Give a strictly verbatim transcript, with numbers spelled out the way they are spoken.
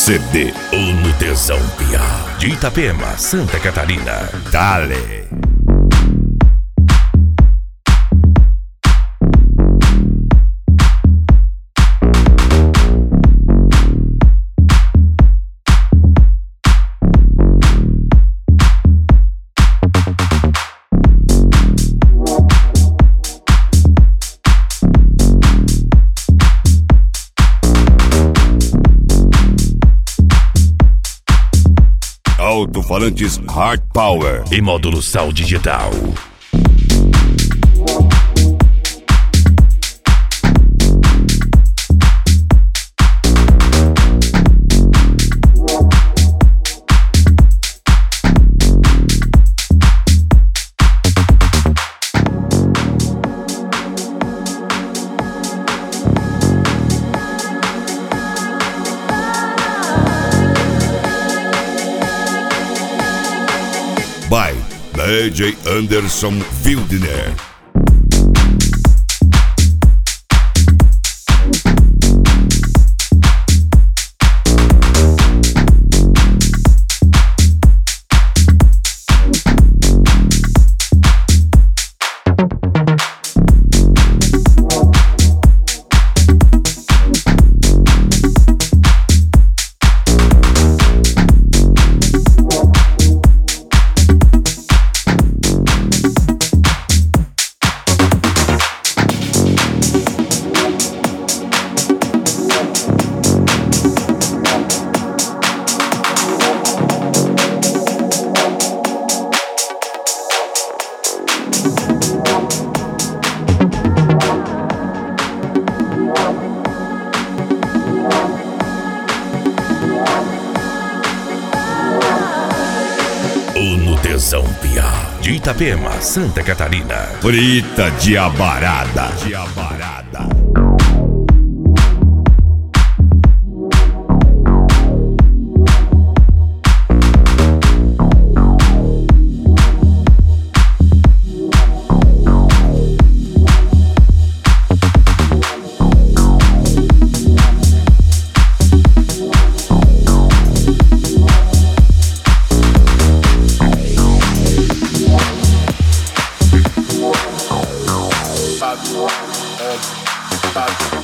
C D. O Nutezão Piá, de Itapema, Santa Catarina. Dale! Alto-falantes Hard Power e módulo Sound Digital. by D J Anderson Wildner. O Nutezão Piá, de Itapema, Santa Catarina. Frita de abarada. De abarada. Bad, bad, bad.